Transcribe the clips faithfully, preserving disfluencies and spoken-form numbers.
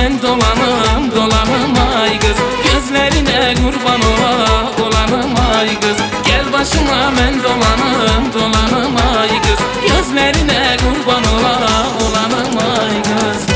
ben dolanım dolanım ay kız, gözlerine kurban ola olanım ay kız. Gel başıma ben dolanım dolanım ay kız, gözlerine kurban ola olanım ay kız.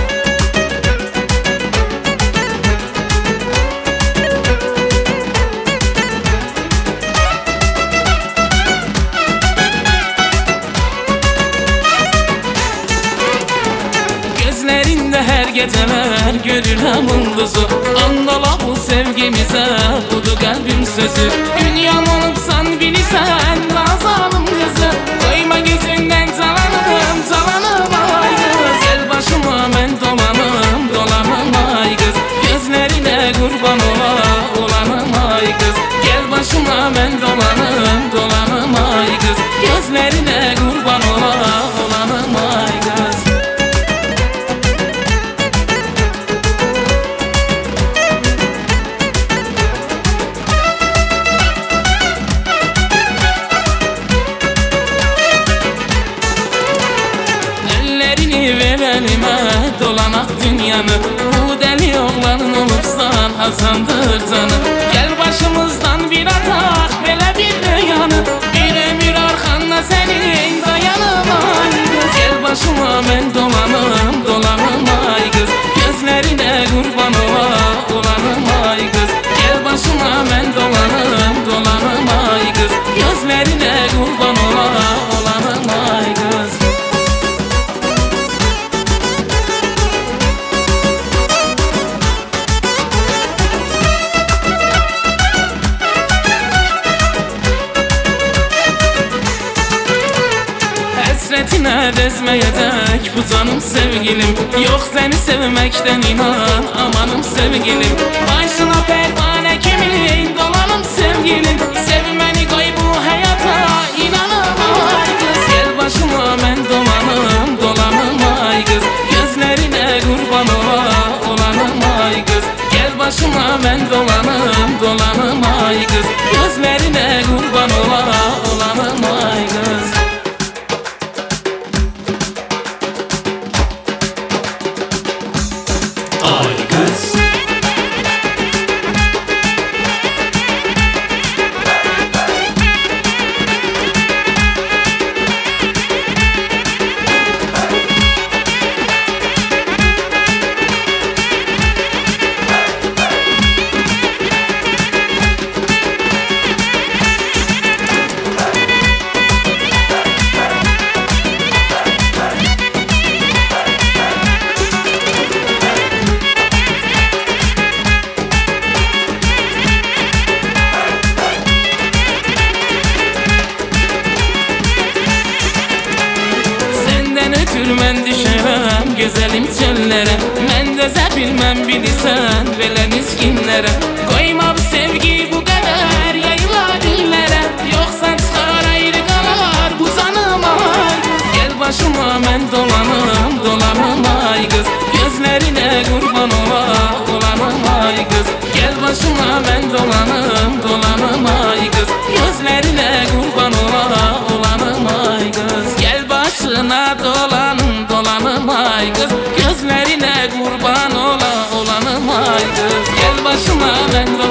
Gözlerinde her geceler görürəm ulduzu, andala bu sevgimize budu kalbim sözü. Dünyam olubsan bilirsən lazalım kızı, koyma gözünden calanım calanım ay kız. Gel başıma ben dolanım dolanım ay kız, gözlerine kurban ola olanım ay kız. Gel başıma ben dolanım dolanım ay kız, gözlerine kurban ola olanım ay kız. Verenime dolanak dünyanı, bu deli oğlanın olursan hazandır canım. Gel başımızdan bir atak belə bir dünyanı, bir ömür arkanda senin dayanım ay kız. Gel başıma ben dolanım dolanım ay kız, gözlerine kurban ola olanım ay kız. Gel başıma ben dolanım dolanım ay kız, gözlerine kurban ola olanım ay kız. Hasretine dezmeyecek bu canım sevgilim, yok seni sevmekten inan amanım sevgilim. Başına pervane kimin dolanım sevgilim, sevmeni koy bu hayata inanım ay kız. Gel başıma ben dolanım dolanım ay kız, gözlerine kurban ola olanım ay kız. Gel başıma ben dolanım dolanım ay kız, gözlerine kurban ola olanım ay kız. Ay kız. Mən düşərəm gözəlim çöllərə, mən dözə bilməm bilirsən belə niskinlərə. Qoyma bu sevgi bu qədər yayıla dillərə, yoxsa çıxar ayrı qalar bu canım ay kız. Gel başıma mən dolanım dolanım ay kız, gözlerine kurban ola olanım ay kız. Gel başıma ben dolanım dolanım ay kız, gözlerine kurban ola olanım ay kız. Gel başına dolanım dolanım ay kız, gözlerine kurban ola olanım ay kız. Gel başıma ben dolanım